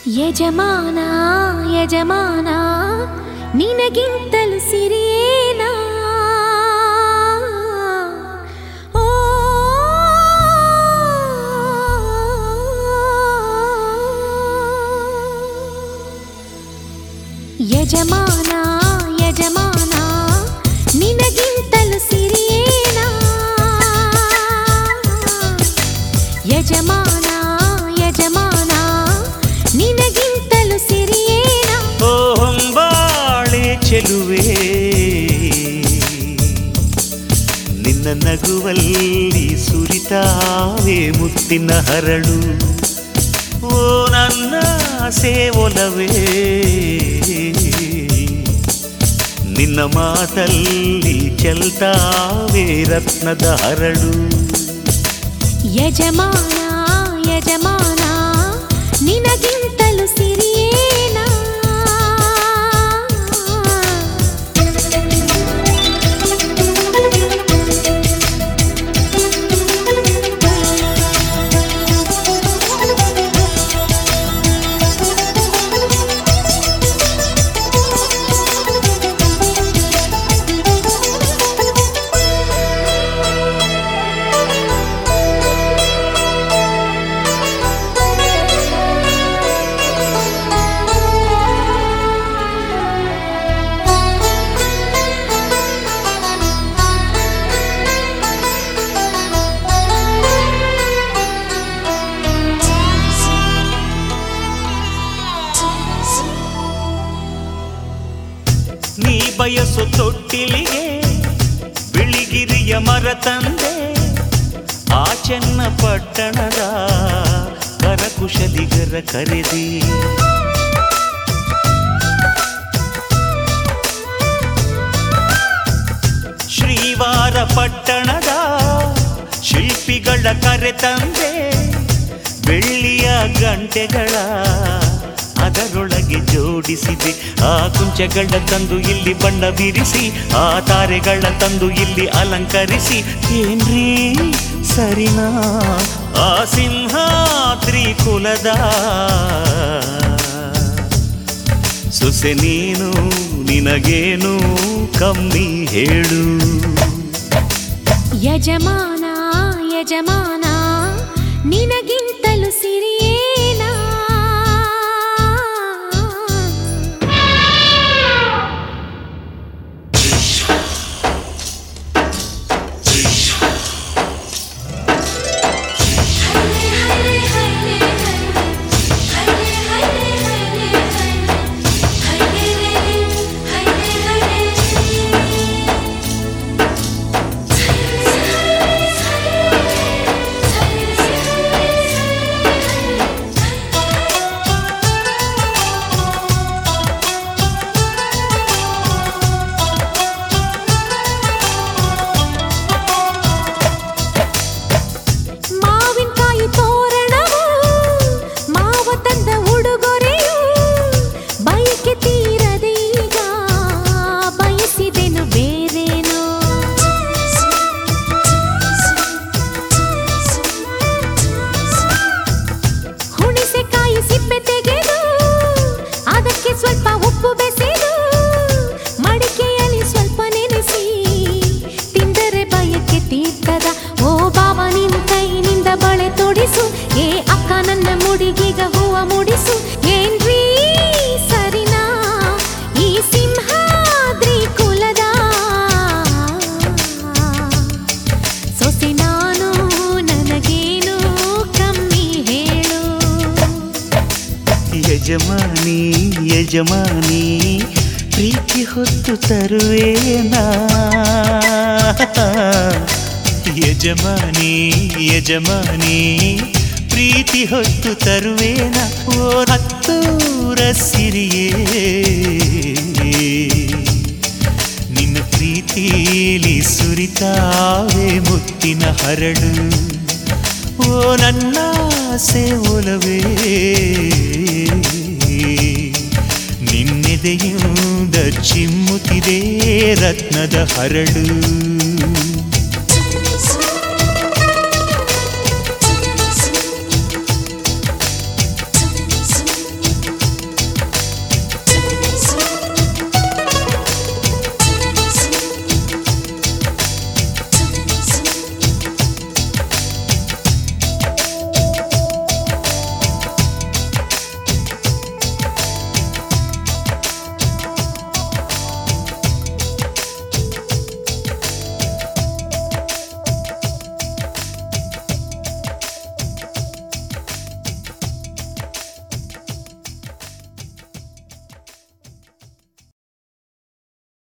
ಯಜಮಾನ ಯಜಮಾನ ನಿನಗಿಂತಲೂ ಸಿರಿಯೇನಾ ಓ ಯಜಮಾನ ಯಜಮಾನ ನಿನಗಿಂತಲೂ ಸಿರಿಯೇನಾ ಯಜಮಾನ ಯಜಮಾನ ನಿನಗಿಂತಲೂ ಸಿರಿಯೇನಾ ಓ ಹೊಂಬಾಳೆ ಚೆಲುವೆ ನಿನ್ನ ನಗುವಲ್ಲಿ ಸುರಿತಾವೆ ಮುತ್ತಿನ ಹರಳು ಓ ನನ್ನ ಸೇವೊಲವೇ ನಿನ್ನ ಮಾತಲ್ಲಿ ಚೆಲ್ತಾವೆ ರತ್ನದ ಹರಳು ಯಜಮಾನ ಯಜಮಾನ ನಿನಗಿಂತಲೂ ಸಿರಿಯೇನಾ ನೀ ಬಯಸು ತೊಟ್ಟಿಲಿಗೆ ಬಿಳಿಗಿರಿಯ ಮರ ತಂದೆ ಆ ಚೆನ್ನ ಪಟ್ಟಣದ ಕರಕುಶಲಿಗರ ಕರೆದಿ ಶ್ರೀವಾರ ಪಟ್ಟಣದ ಶಿಲ್ಪಿಗಳ ಕರೆ ತಂದೆ ಬೆಳ್ಳಿಯ ಗಂಟೆಗಳ ಅದರೊಳಗೆ ಜೋಡಿಸಿದೆ ಆ ಕುಂಚಗಳ ತಂದು ಇಲ್ಲಿ ಬಣ್ಣ ಬಿರಿಸಿ ಆ ತಾರೆಗಳ ತಂದು ಇಲ್ಲಿ ಅಲಂಕರಿಸಿ ಏನ್ರೀ ಸರಿನಾ ಆ ಸಿಂಹಾದ್ರಿ ಕುಲದ ಸೊಸೆ ನೀನು ನಿನಗೇನು ಕಮ್ಮಿ ಹೇಳು ಯಜಮಾನ ಯಜಮಾನ ನಿನಗಿಂತಲೂ ಸಿರಿಯೇನಾ ಸ್ವಲ್ಪ ಉಪ್ಪು ಬೆಸೆದು ಮಡಿಕೆಯಲ್ಲಿ ಸ್ವಲ್ಪ ನೆನೆಸಿ ತಿಂದರೆ ಬಯಕೆ ತೀರ್ಥದ ಓ ಬಾವ ನಿನ್ನ ಕೈನಿಂದ ಬಳೆ ತೊಡಿಸು ಏ ಅಕ್ಕ ನನ್ನ ಮುಡಿಗೀಗ ಹೂವ ಮುಡಿಸು ಏನ್ರೀ ಸರಿನಾ ಈ ಸಿಂಹಾದ್ರಿ ಕುಲದ ಸೊಸೆ ನಾನು ನನಗೇನು ಕಮ್ಮಿ ಹೇಳು ಯಜಮಾನಿ ಯಜಮಾನಿ ಪ್ರೀತಿ ಹೊತ್ತು ತರುವೇನಾ ಯಜಮಾನಿ ಯಜಮಾನಿ ಪ್ರೀತಿ ಹೊತ್ತು ತರುವೇನಾ ಓ ಹತ್ತೂರ ಸಿರಿಯೇ ನಿನ್ನ ಪ್ರೀತಿಲಿ ಸುರಿತಾವೆ ಮುತ್ತಿನ ಹರಳು ಓ ನನ್ನ ಸೇವೊಲವೇ ನಿನ್ನೆದೆಯಿಂದ ಚಿಮ್ಮುತ್ತಿದೆ ರತ್ನದ ಹರಳು.